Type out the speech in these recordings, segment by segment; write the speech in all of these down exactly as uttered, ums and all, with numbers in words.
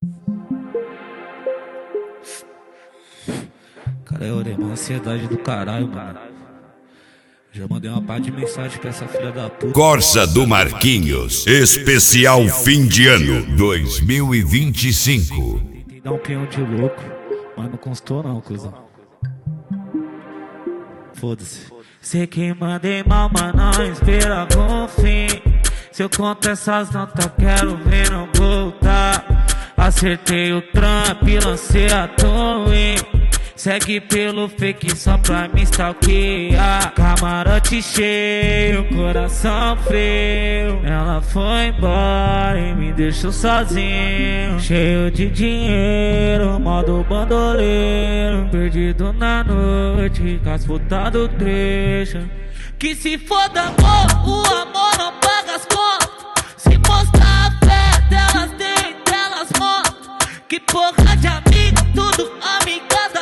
Cara, eu orei uma ansiedade do caralho, mano. Já mandei uma par de mensagem pra essa filha da puta. Corsa do Marquinhos, especial fim de ano dois mil e vinte e cinco. Tentei dar um pinhão de louco, mas não constou não, cuzão. Foda-se. Sei que mandei mal, mas não espera bom fim. Se eu conto essas notas, quero ver não voltar. Acertei o Trump, lancei a Twin. Segue pelo fake só pra me stalkear. Camarote cheio, coração frio. Ela foi embora e me deixou sozinho. Cheio de dinheiro, modo bandoleiro. Perdido na noite, com as putas do trecho. Que se foda amor, o amor não paga as contas. Se mostrar a fé delas, dentro delas mostram. Que porra de amigo, tudo amigada.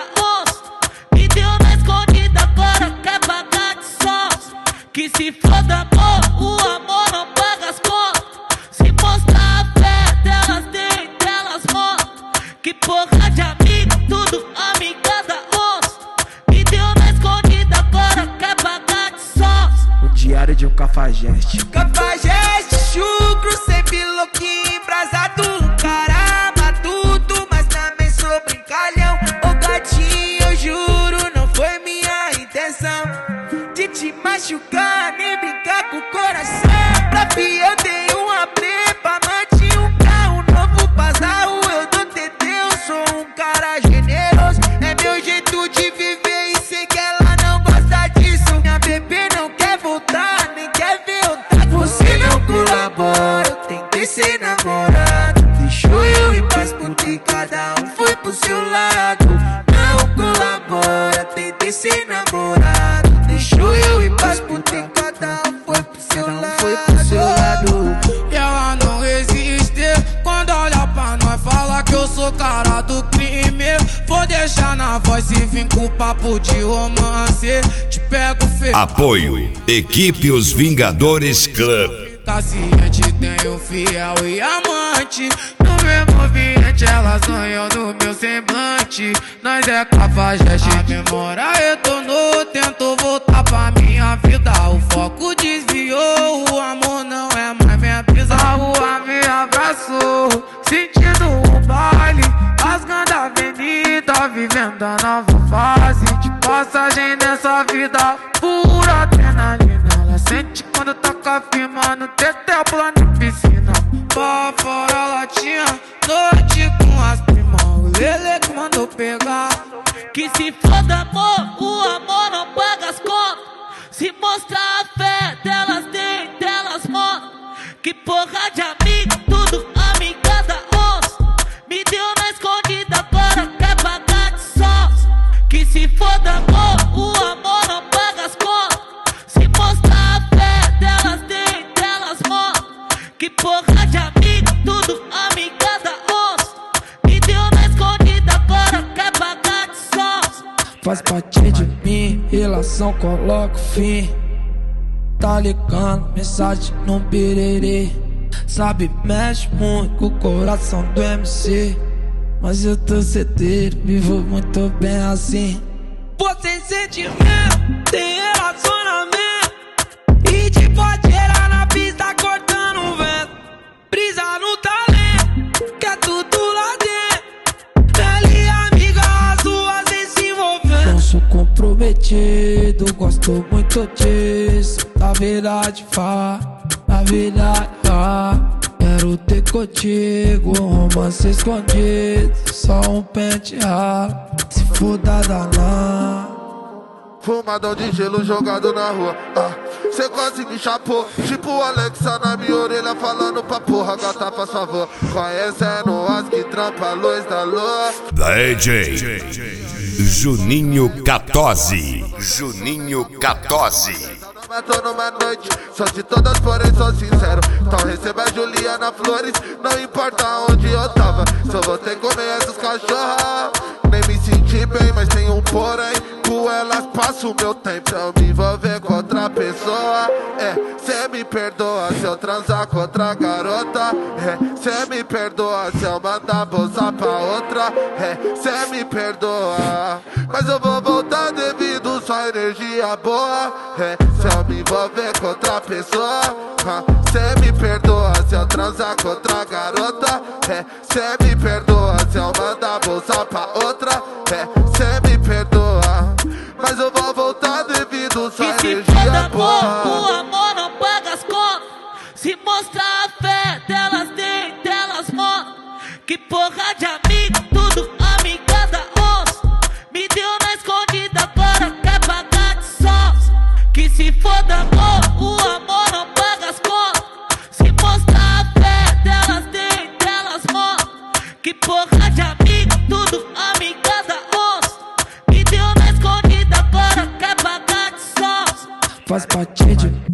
Que se foda amor, o amor não paga as contas. Se mostrar a fé delas, dentro delas mostram. Que porra de amigo, tudo amigada onça. Me deu na escondida, agora quer pagar de sós. O diário de um cafajeste. Cafajeste, chucro, sempre louquinho, embrasado. Cara, matuto, mas também sou brincalhão. Ô gatinho, eu juro, não foi minha intenção de te machucar, nem brincar com o coração. Pra fi eu dei uma prepa, manti um carro novo, pasarro, eu dou T T, eu sou um cara generoso. É meu jeito de viver e sei que ela não gosta disso. Minha bebê não quer voltar, nem quer ver eu tá. Você não colabora, eu tentei ser namorado. Deixou eu em paz porque cada um foi pro seu lado. Não colabora, tentei ser namorado. Deixou eu em paz porque cada um foi pro seu lado. Foi pro seu lado. E ela não resiste quando olha pra nós, fala que eu sou cara do crime. Vou deixar na voz e vim com papo de romance. Te pego feio. Apoio Equipe Os Vingadores Club. Paciente, tenho fiel e amante. No mesmo ambiente elas sonham no meu semblante. Nós é cafajeste, a memória retornou. Tento voltar pra minha vida, o foco desviou. O amor não é mais minha brisa. A rua me abraçou, sentindo o baile, rasgando a avenida, vivendo a nova fase de passagem nessa vida. Pura adrenalina, ela sente quando toca firma no tetel, pula na piscina. Pra fora latinha, noite com as primas. O Lele que mandou pegar. Que se foda amor, o amor não paga as contas. Se mostrar a fé delas, dentro delas mostram. Que porra de amigo, tudo amigada onça. Me deu na escondida, agora quer pagar de sós. Que se foda amor, o amor não paga as contas. Se mostrar a fé delas, dentro delas mostram. Que porra de amigo, tudo amigada onça. Me deu na escondida, agora quer pagar de sós. Faz parte de mim, relação coloca fim. Tá ligando, mensagem no birerê. Sabe, mexe muito com o coração do M C. Mas eu tô certeiro, vivo muito bem assim. Você sentimento, tem relacionamento. E te pode gerar na pista cortando o vento. Brisa no talento, que é tudo lá dentro. Pele amiga, as duas em se envolvendo. Não sou comprometido, gosto muito disso. Na verdade, fá, na verdade, fá. Quero ter contigo, romance escondido. Só um pente ralo, se for da danar. Fumadão de gelo jogado na rua. Ah, cê quase me chapou. Tipo o Alexa na minha orelha falando pra porra. Gata, faz favor. Conhecendo as que trampa a luz da lua. D J Juninho Catozzi. Juninho Catozzi. Matou numa noite, só de todas, porém sou sincero. Então receba a Juliana Flores, não importa onde eu tava. Só vou ter que comer essas cachorras. Nem me senti bem, mas tem um porém. Com ela Mas passo meu tempo pra eu me envolver com outra pessoa. É, cê me perdoa se eu transar com outra garota. É, cê me perdoa se eu mandar bolsa pra outra. É, cê me perdoa, mas eu vou voltar devido só energia boa. É, se eu me envolver com outra pessoa. Cê me perdoa se eu transar com outra garota. É, cê me perdoa se eu mandar bolsa pra outra. É, cê me perdoa, mas eu vou voltar devido só que energia boa. O amor não paga as contas. Se mostrar a fé delas tem, delas mostram. Que porra de amigo, tudo amiga da onça. Me deu na escondida, agora quer pagar de sós. Que se foda amor, o amor não paga as contas. Se mostrar a fé delas tem, delas mostram. Que porra de amigo, tudo amiga da onça. Me deu na escondida, agora quer pagar de sós. Faz parte de